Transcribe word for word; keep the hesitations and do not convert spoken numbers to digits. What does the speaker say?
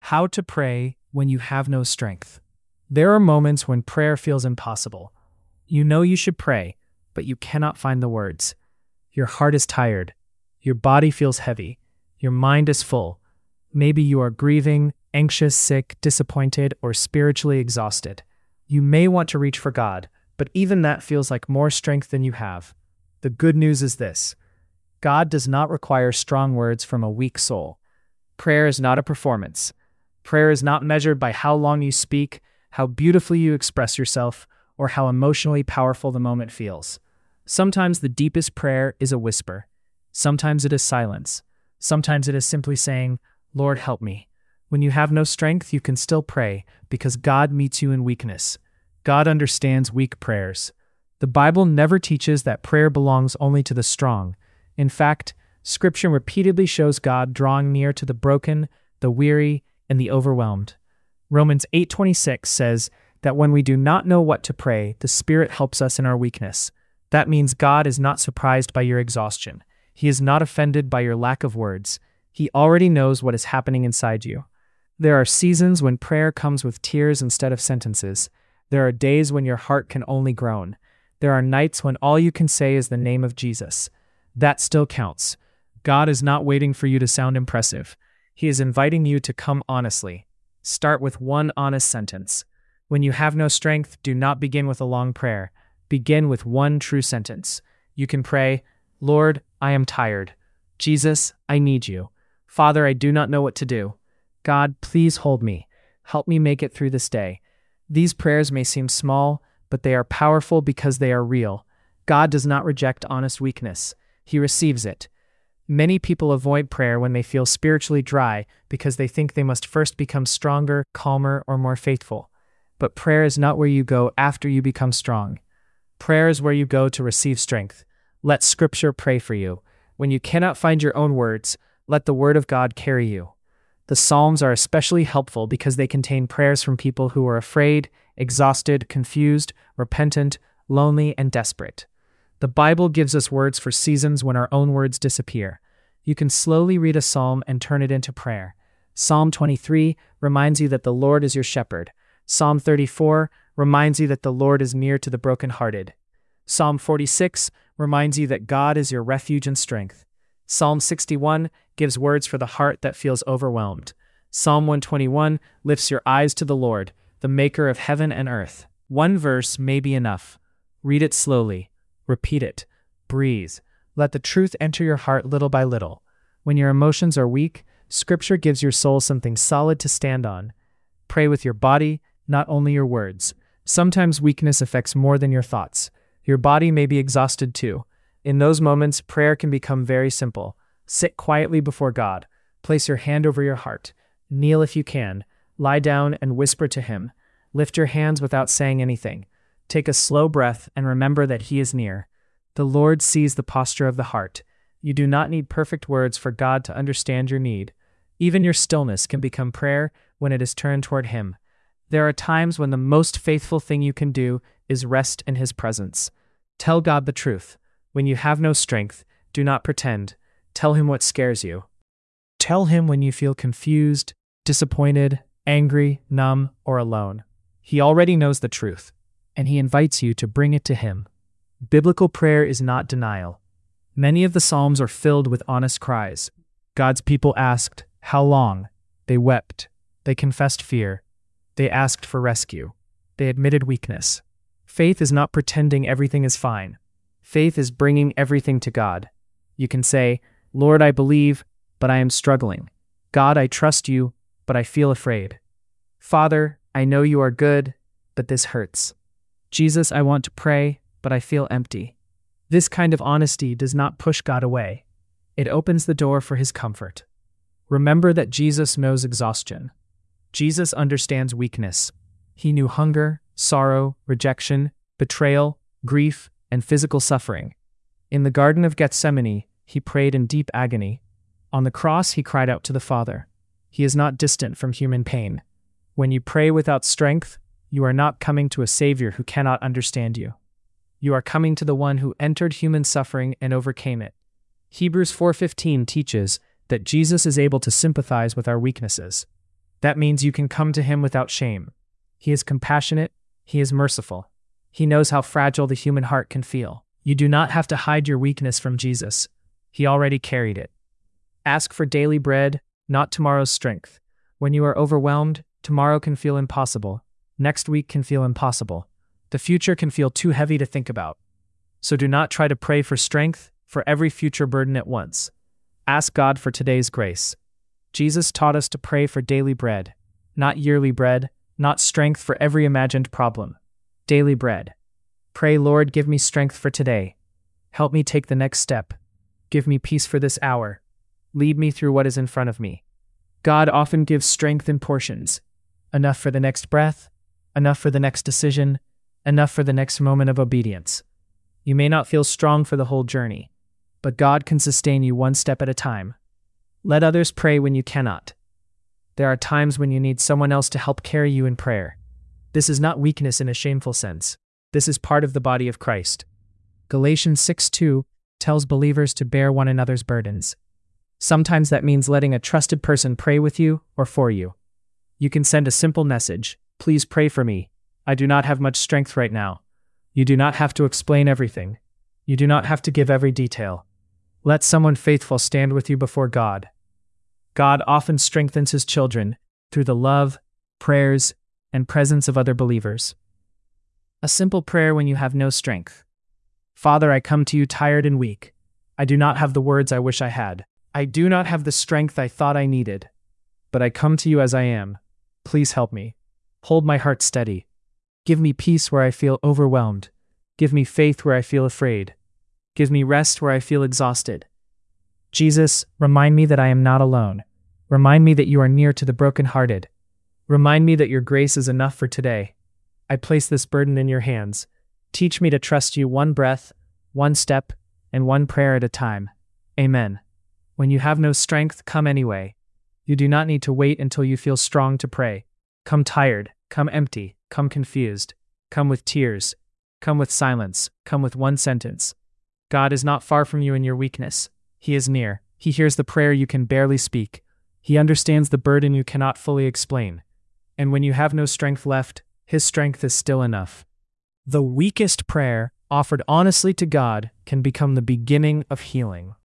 How to pray when you have no strength. There are moments when prayer feels impossible. You know you should pray, but you cannot find the words. Your heart is tired. Your body feels heavy. Your mind is full. Maybe you are grieving, anxious, sick, disappointed, or spiritually exhausted. You may want to reach for God, but even that feels like more strength than you have. The good news is this: God does not require strong words from a weak soul. Prayer is not a performance. Prayer is not measured by how long you speak, how beautifully you express yourself, or how emotionally powerful the moment feels. Sometimes the deepest prayer is a whisper. Sometimes it is silence. Sometimes it is simply saying, "Lord, help me." When you have no strength, you can still pray, because God meets you in weakness. God understands weak prayers. The Bible never teaches that prayer belongs only to the strong. In fact, Scripture repeatedly shows God drawing near to the broken, the weary, and the overwhelmed. Romans eight twenty-six says that when we do not know what to pray, the Spirit helps us in our weakness. That means God is not surprised by your exhaustion. He is not offended by your lack of words. He already knows what is happening inside you. There are seasons when prayer comes with tears instead of sentences. There are days when your heart can only groan. There are nights when all you can say is the name of Jesus. That still counts. God is not waiting for you to sound impressive. He is inviting you to come honestly. Start with one honest sentence. When you have no strength, do not begin with a long prayer. Begin with one true sentence. You can pray, "Lord, I am tired. Jesus, I need you. Father, I do not know what to do. God, please hold me. Help me make it through this day." These prayers may seem small, but they are powerful because they are real. God does not reject honest weakness. He receives it. Many people avoid prayer when they feel spiritually dry because they think they must first become stronger, calmer, or more faithful. But prayer is not where you go after you become strong. Prayer is where you go to receive strength. Let Scripture pray for you. When you cannot find your own words, let the Word of God carry you. The Psalms are especially helpful because they contain prayers from people who are afraid, exhausted, confused, repentant, lonely, and desperate. The Bible gives us words for seasons when our own words disappear. You can slowly read a psalm and turn it into prayer. Psalm twenty-three reminds you that the Lord is your shepherd. Psalm thirty-four reminds you that the Lord is near to the brokenhearted. Psalm forty-six reminds you that God is your refuge and strength. Psalm sixty-one gives words for the heart that feels overwhelmed. Psalm one twenty-one lifts your eyes to the Lord, the maker of heaven and earth. One verse may be enough. Read it slowly. Repeat it. Breathe. Let the truth enter your heart little by little. When your emotions are weak, Scripture gives your soul something solid to stand on. Pray with your body, not only your words. Sometimes weakness affects more than your thoughts. Your body may be exhausted too. In those moments, prayer can become very simple. Sit quietly before God. Place your hand over your heart. Kneel if you can. Lie down and whisper to Him. Lift your hands without saying anything. Take a slow breath and remember that He is near. The Lord sees the posture of the heart. You do not need perfect words for God to understand your need. Even your stillness can become prayer when it is turned toward Him. There are times when the most faithful thing you can do is rest in His presence. Tell God the truth. When you have no strength, do not pretend. Tell Him what scares you. Tell Him when you feel confused, disappointed, angry, numb, or alone. He already knows the truth, and He invites you to bring it to Him. Biblical prayer is not denial. Many of the Psalms are filled with honest cries. God's people asked, "How long?" They wept. They confessed fear. They asked for rescue. They admitted weakness. Faith is not pretending everything is fine. Faith is bringing everything to God. You can say, "Lord, I believe, but I am struggling. God, I trust you, but I feel afraid. Father, I know you are good, but this hurts. Jesus, I want to pray, but I feel empty." This kind of honesty does not push God away. It opens the door for His comfort. Remember that Jesus knows exhaustion. Jesus understands weakness. He knew hunger, sorrow, rejection, betrayal, grief, and physical suffering. In the Garden of Gethsemane, He prayed in deep agony. On the cross, He cried out to the Father. He is not distant from human pain. When you pray without strength, you are not coming to a Savior who cannot understand you. You are coming to the one who entered human suffering and overcame it. Hebrews four fifteen teaches that Jesus is able to sympathize with our weaknesses. That means you can come to Him without shame. He is compassionate, He is merciful. He knows how fragile the human heart can feel. You do not have to hide your weakness from Jesus. He already carried it. Ask for daily bread, not tomorrow's strength. When you are overwhelmed, tomorrow can feel impossible. Next week can feel impossible. The future can feel too heavy to think about. So do not try to pray for strength for every future burden at once. Ask God for today's grace. Jesus taught us to pray for daily bread, not yearly bread, not strength for every imagined problem. Daily bread. Pray, Lord, give me strength for today. Help me take the next step. Give me peace for this hour. Lead me through what is in front of me. God often gives strength in portions. Enough for the next breath, enough for the next decision, enough for the next moment of obedience. You may not feel strong for the whole journey, but God can sustain you one step at a time. Let others pray when you cannot. There are times when you need someone else to help carry you in prayer. This is not weakness in a shameful sense. This is part of the body of Christ. Galatians six two tells believers to bear one another's burdens. Sometimes that means letting a trusted person pray with you or for you. You can send a simple message, "Please pray for me. I do not have much strength right now." You do not have to explain everything. You do not have to give every detail. Let someone faithful stand with you before God. God often strengthens His children through the love, prayers, and presence of other believers. A simple prayer when you have no strength. Father, I come to you tired and weak. I do not have the words I wish I had. I do not have the strength I thought I needed. But I come to you as I am. Please help me. Hold my heart steady. Give me peace where I feel overwhelmed. Give me faith where I feel afraid. Give me rest where I feel exhausted. Jesus, remind me that I am not alone. Remind me that you are near to the brokenhearted. Remind me that your grace is enough for today. I place this burden in your hands. Teach me to trust you one breath, one step, and one prayer at a time. Amen. When you have no strength, come anyway. You do not need to wait until you feel strong to pray. Come tired, come empty, come confused. Come with tears. Come with silence. Come with one sentence. God is not far from you in your weakness. He is near. He hears the prayer you can barely speak. He understands the burden you cannot fully explain. And when you have no strength left, His strength is still enough. The weakest prayer, offered honestly to God, can become the beginning of healing.